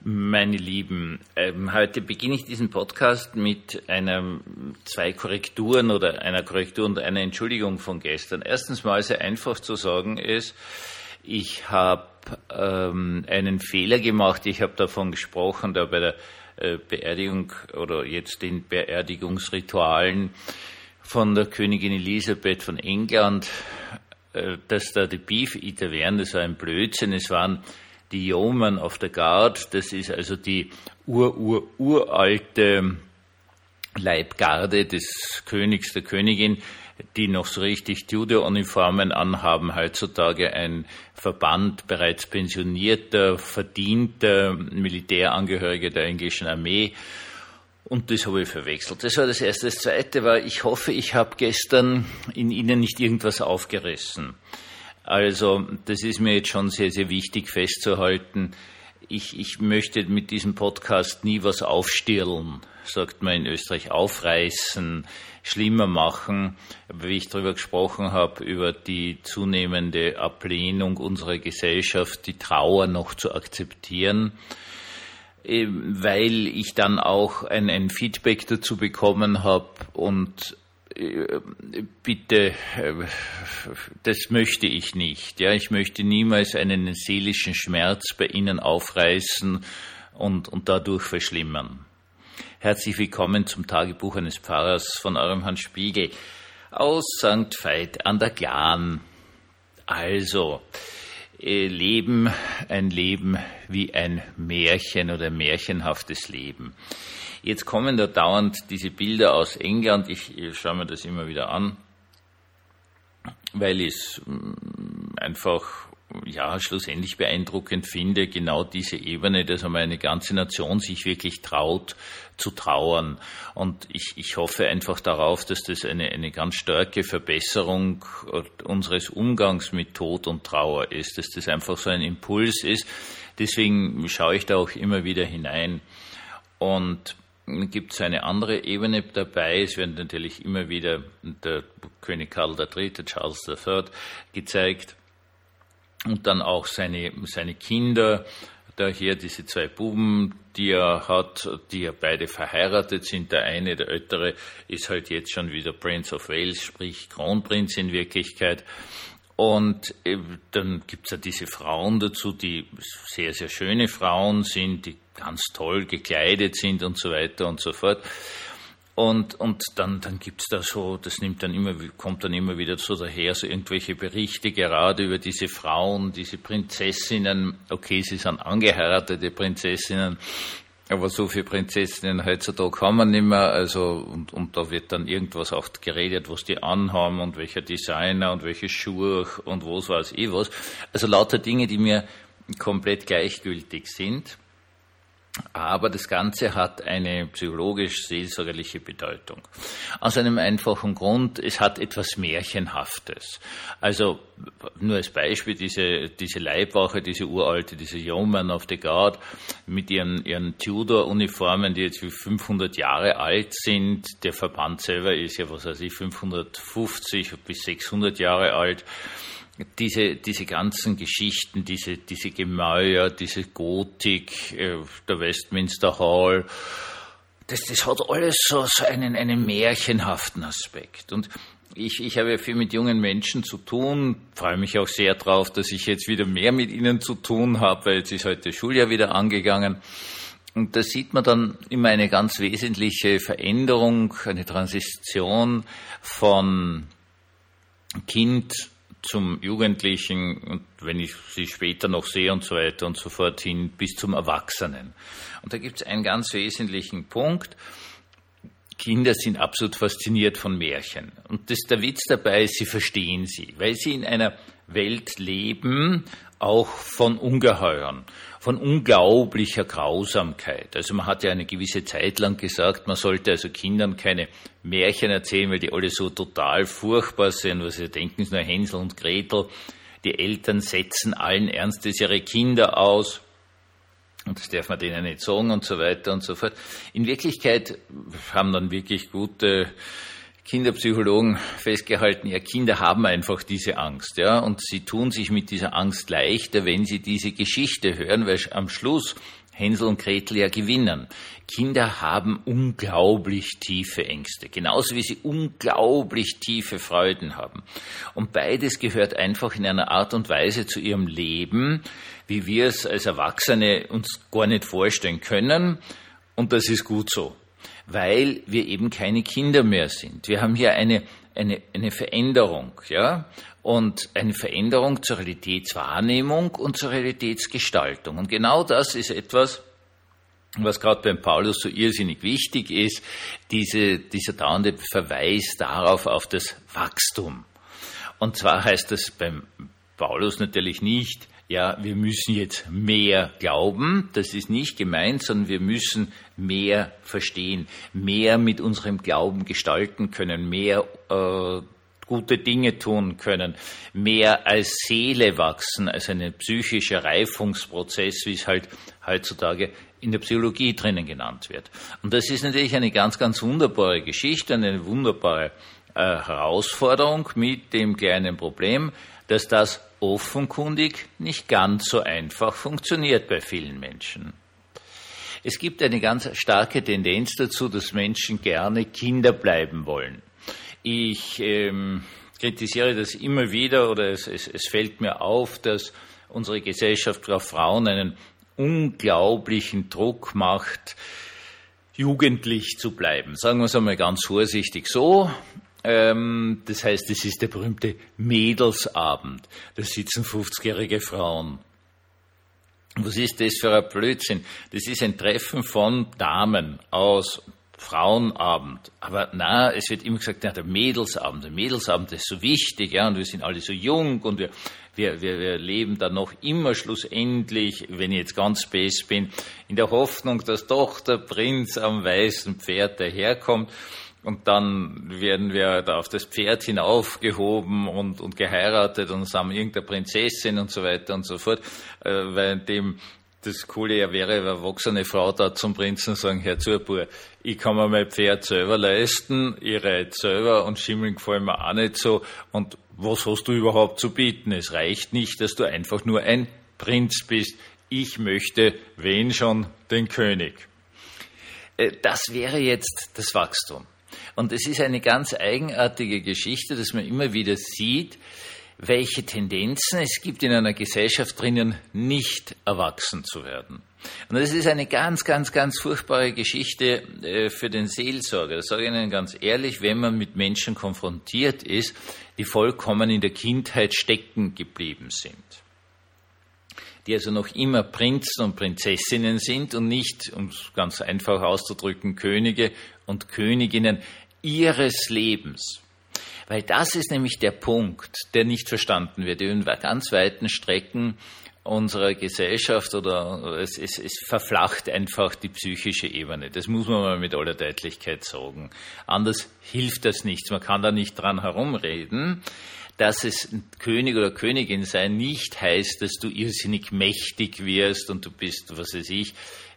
Meine Lieben, heute beginne ich diesen Podcast mit zwei Korrekturen oder einer Korrektur und einer Entschuldigung von gestern. Erstens mal sehr einfach zu sagen ist, ich habe einen Fehler gemacht. Ich habe davon gesprochen, da bei der Beerdigung oder jetzt den Beerdigungsritualen von der Königin Elisabeth von England, dass da die Beef Eater wären. Das war ein Blödsinn. Es waren die Yeomen of the Guard, das ist also die uralte Leibgarde des Königs, der Königin, die noch so richtig Tudor-Uniformen anhaben. Heutzutage ein Verband bereits pensionierter, verdienter Militärangehöriger der englischen Armee. Und das habe ich verwechselt. Das war das Erste. Das Zweite war, ich hoffe, ich habe gestern in Ihnen nicht irgendwas aufgerissen. Also das ist mir jetzt schon sehr, sehr wichtig festzuhalten. Ich möchte mit diesem Podcast nie was aufstirlen, sagt man in Österreich, aufreißen, schlimmer machen. Aber wie ich darüber gesprochen habe, über die zunehmende Ablehnung unserer Gesellschaft, die Trauer noch zu akzeptieren, weil ich dann auch ein Feedback dazu bekommen habe und bitte, das möchte ich nicht. Ja, ich möchte niemals einen seelischen Schmerz bei Ihnen aufreißen und dadurch verschlimmern. Herzlich willkommen zum Tagebuch eines Pfarrers von eurem Hans Spiegel aus St. Veit an der Glan. Also, ein Leben wie ein Märchen oder märchenhaftes Leben. Jetzt kommen da dauernd diese Bilder aus England. Ich schaue mir das immer wieder an, weil ich es einfach schlussendlich beeindruckend finde, genau diese Ebene, dass einmal eine ganze Nation sich wirklich traut zu trauern. Und ich hoffe einfach darauf, dass das eine ganz starke Verbesserung unseres Umgangs mit Tod und Trauer ist, dass das einfach so ein Impuls ist. Deswegen schaue ich da auch immer wieder hinein. Und gibt es eine andere Ebene dabei. Es wird natürlich immer wieder der König Karl III., Charles III. Gezeigt und dann auch seine Kinder. Da hier diese zwei Buben, die er hat, die ja beide verheiratet sind. Der eine, der ältere, ist halt jetzt schon wieder Prince of Wales, sprich Kronprinz in Wirklichkeit. Und dann gibt's ja diese Frauen dazu, die sehr, sehr schöne Frauen sind, die ganz toll gekleidet sind und so weiter und so fort. Und dann gibt's da so, kommt dann immer wieder so daher, so irgendwelche Berichte gerade über diese Frauen, diese Prinzessinnen. Okay, sie sind angeheiratete Prinzessinnen, aber so viele Prinzessinnen heutzutage haben wir nicht mehr, also, und da wird dann irgendwas auch geredet, was die anhaben und welcher Designer und welche Schuhe und was weiß ich was. Also lauter Dinge, die mir komplett gleichgültig sind. Aber das Ganze hat eine psychologisch-seelsorgerliche Bedeutung. Aus einem einfachen Grund, es hat etwas Märchenhaftes. Also nur als Beispiel, diese Leibwache, diese uralte, diese Yeomen of the Guard mit ihren Tudor-Uniformen, die jetzt wie 500 Jahre alt sind. Der Verband selber ist ja, 550 bis 600 Jahre alt. Diese ganzen Geschichten, diese Gemäuer, diese Gotik, der Westminster Hall, das hat alles so einen märchenhaften Aspekt. Und ich habe ja viel mit jungen Menschen zu tun, freue mich auch sehr drauf, dass ich jetzt wieder mehr mit ihnen zu tun habe, weil jetzt ist heute das Schuljahr wieder angegangen. Und da sieht man dann immer eine ganz wesentliche Veränderung, eine Transition von Kind zum Jugendlichen und wenn ich sie später noch sehe und so weiter und so fort hin bis zum Erwachsenen. Und da gibt es einen ganz wesentlichen Punkt. Kinder sind absolut fasziniert von Märchen. Und der Witz dabei ist, sie verstehen sie, weil sie in einer Welt leben, auch von Ungeheuern, von unglaublicher Grausamkeit. Also man hat ja eine gewisse Zeit lang gesagt, man sollte also Kindern keine Märchen erzählen, weil die alle so total furchtbar sind, was sie denken, ist nur Hänsel und Gretel. Die Eltern setzen allen Ernstes ihre Kinder aus. Und das darf man denen nicht sagen und so weiter und so fort. In Wirklichkeit haben dann wirklich gute Kinderpsychologen festgehalten, ja, Kinder haben einfach diese Angst, ja, und sie tun sich mit dieser Angst leichter, wenn sie diese Geschichte hören, weil am Schluss Hänsel und Gretel ja gewinnen. Kinder haben unglaublich tiefe Ängste, genauso wie sie unglaublich tiefe Freuden haben. Und beides gehört einfach in einer Art und Weise zu ihrem Leben, wie wir es als Erwachsene uns gar nicht vorstellen können. Und das ist gut so, weil wir eben keine Kinder mehr sind. Wir haben hier eine Veränderung, ja, und eine Veränderung zur Realitätswahrnehmung und zur Realitätsgestaltung. Und genau das ist etwas, was gerade beim Paulus so irrsinnig wichtig ist, dieser dauernde Verweis darauf, auf das Wachstum. Und zwar heißt das beim Paulus natürlich nicht, ja, wir müssen jetzt mehr glauben, das ist nicht gemeint, sondern wir müssen mehr verstehen, mehr mit unserem Glauben gestalten können, mehr gute Dinge tun können, mehr als Seele wachsen, als ein psychischer Reifungsprozess, wie es halt heutzutage in der Psychologie drinnen genannt wird. Und das ist natürlich eine ganz, ganz wunderbare Geschichte, eine wunderbare Herausforderung mit dem kleinen Problem, dass das offenkundig nicht ganz so einfach funktioniert bei vielen Menschen. Es gibt eine ganz starke Tendenz dazu, dass Menschen gerne Kinder bleiben wollen. Ich kritisiere das immer wieder, oder es fällt mir auf, dass unsere Gesellschaft auf Frauen einen unglaublichen Druck macht, jugendlich zu bleiben. Sagen wir es einmal ganz vorsichtig so. Das heißt, es ist der berühmte Mädelsabend. Da sitzen 50-jährige Frauen. Was ist das für ein Blödsinn? Das ist ein Treffen von Damen aus Frauenabend. Aber na, es wird immer gesagt, ja, der Mädelsabend ist so wichtig, ja, und wir sind alle so jung und wir leben dann noch immer schlussendlich, wenn ich jetzt ganz best bin, in der Hoffnung, dass doch der Prinz am weißen Pferd daherkommt. Und dann werden wir da auf das Pferd hinaufgehoben und geheiratet und haben irgendeine Prinzessin und so weiter und so fort, währenddem das Coole ja wäre, eine erwachsene Frau da zum Prinzen sagen, Herr Zurbur, ich kann mir mein Pferd selber leisten, ich reite selber und Schimmeln gefallen mir auch nicht so. Und was hast du überhaupt zu bieten? Es reicht nicht, dass du einfach nur ein Prinz bist. Ich möchte, wenn schon, den König. Das wäre jetzt das Wachstum. Und es ist eine ganz eigenartige Geschichte, dass man immer wieder sieht, welche Tendenzen es gibt in einer Gesellschaft drinnen, nicht erwachsen zu werden. Und das ist eine ganz, ganz, ganz furchtbare Geschichte für den Seelsorger. Das sage ich Ihnen ganz ehrlich, wenn man mit Menschen konfrontiert ist, die vollkommen in der Kindheit stecken geblieben sind. Die also noch immer Prinzen und Prinzessinnen sind und nicht, um es ganz einfach auszudrücken, Könige und Königinnen ihres Lebens. Weil das ist nämlich der Punkt, der nicht verstanden wird. In ganz weiten Strecken unserer Gesellschaft oder es verflacht einfach die psychische Ebene. Das muss man mal mit aller Deutlichkeit sagen. Anders hilft das nichts. Man kann da nicht dran herumreden. Dass es König oder Königin sein nicht heißt, dass du irrsinnig mächtig wirst und du bist, was weiß ich,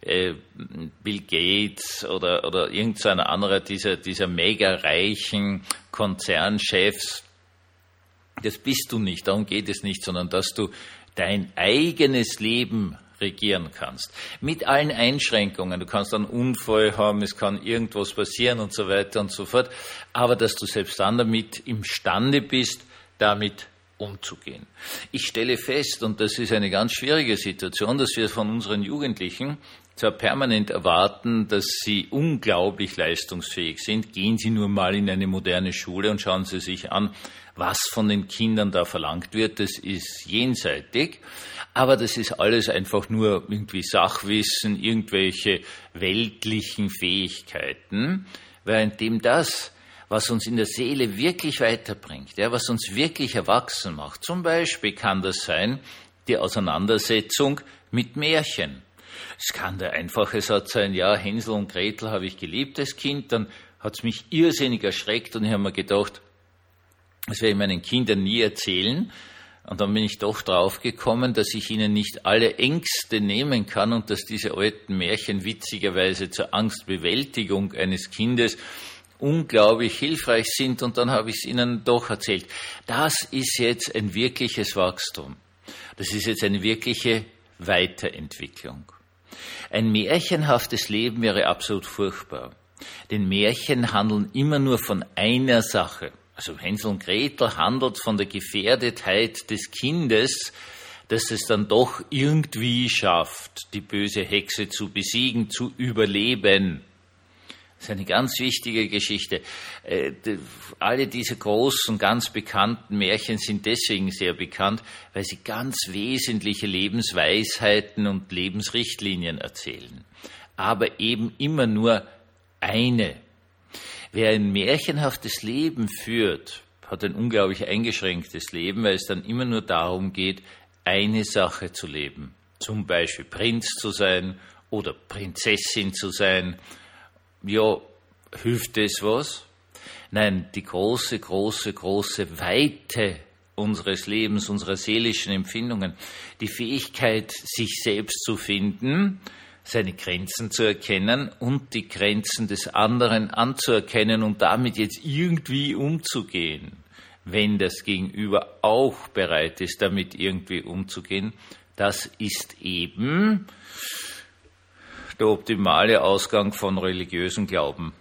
Bill Gates oder irgend so ein anderer dieser mega reichen Konzernchefs. Das bist du nicht, darum geht es nicht, sondern dass du dein eigenes Leben regieren kannst. Mit allen Einschränkungen. Du kannst einen Unfall haben, es kann irgendwas passieren und so weiter und so fort. Aber dass du selbst dann damit imstande bist, damit umzugehen. Ich stelle fest, und das ist eine ganz schwierige Situation, dass wir von unseren Jugendlichen zwar permanent erwarten, dass sie unglaublich leistungsfähig sind. Gehen Sie nur mal in eine moderne Schule und schauen Sie sich an, was von den Kindern da verlangt wird. Das ist jenseitig, aber das ist alles einfach nur irgendwie Sachwissen, irgendwelche weltlichen Fähigkeiten, währenddem das, was uns in der Seele wirklich weiterbringt, ja, was uns wirklich erwachsen macht. Zum Beispiel kann das sein, die Auseinandersetzung mit Märchen. Es kann der einfache Satz sein, ja, Hänsel und Gretel habe ich geliebt als Kind, dann hat es mich irrsinnig erschreckt und ich habe mir gedacht, das werde ich meinen Kindern nie erzählen. Und dann bin ich doch draufgekommen, dass ich ihnen nicht alle Ängste nehmen kann und dass diese alten Märchen witzigerweise zur Angstbewältigung eines Kindes unglaublich hilfreich sind, und dann habe ich es ihnen doch erzählt. Das ist jetzt ein wirkliches Wachstum. Das ist jetzt eine wirkliche Weiterentwicklung. Ein märchenhaftes Leben wäre absolut furchtbar. Denn Märchen handeln immer nur von einer Sache. Also Hänsel und Gretel handelt von der Gefährdetheit des Kindes, dass es dann doch irgendwie schafft, die böse Hexe zu besiegen, zu überleben. Das ist eine ganz wichtige Geschichte. Alle diese großen, ganz bekannten Märchen sind deswegen sehr bekannt, weil sie ganz wesentliche Lebensweisheiten und Lebensrichtlinien erzählen. Aber eben immer nur eine. Wer ein märchenhaftes Leben führt, hat ein unglaublich eingeschränktes Leben, weil es dann immer nur darum geht, eine Sache zu leben. Zum Beispiel Prinz zu sein oder Prinzessin zu sein. Ja, hilft das was? Nein, die große, große, große Weite unseres Lebens, unserer seelischen Empfindungen, die Fähigkeit, sich selbst zu finden, seine Grenzen zu erkennen und die Grenzen des anderen anzuerkennen und damit jetzt irgendwie umzugehen, wenn das Gegenüber auch bereit ist, damit irgendwie umzugehen, das ist eben der optimale Ausgang von religiösem Glauben.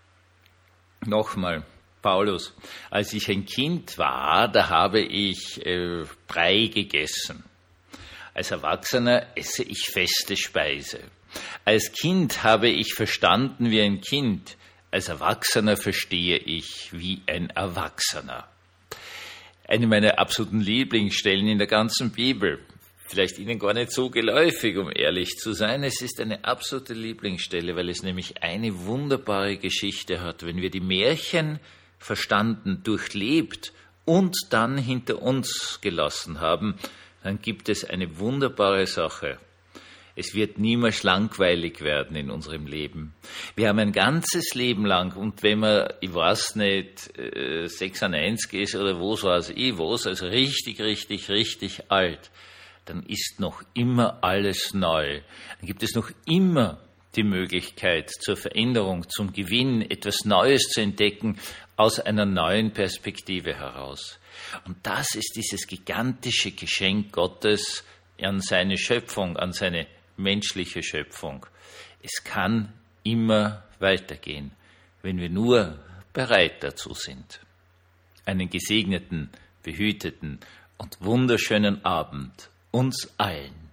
Nochmal, Paulus, als ich ein Kind war, da habe ich Brei gegessen. Als Erwachsener esse ich feste Speise. Als Kind habe ich verstanden wie ein Kind. Als Erwachsener verstehe ich wie ein Erwachsener. Eine meiner absoluten Lieblingsstellen in der ganzen Bibel. Vielleicht Ihnen gar nicht so geläufig, um ehrlich zu sein. Es ist eine absolute Lieblingsstelle, weil es nämlich eine wunderbare Geschichte hat. Wenn wir die Märchen verstanden, durchlebt und dann hinter uns gelassen haben, dann gibt es eine wunderbare Sache. Es wird niemals langweilig werden in unserem Leben. Wir haben ein ganzes Leben lang, und wenn man, ich weiß nicht, 96 ist oder was weiß ich was, also richtig, richtig, richtig alt, dann ist noch immer alles neu. Dann gibt es noch immer die Möglichkeit zur Veränderung, zum Gewinn, etwas Neues zu entdecken, aus einer neuen Perspektive heraus. Und das ist dieses gigantische Geschenk Gottes an seine Schöpfung, an seine menschliche Schöpfung. Es kann immer weitergehen, wenn wir nur bereit dazu sind. Einen gesegneten, behüteten und wunderschönen Abend uns allen.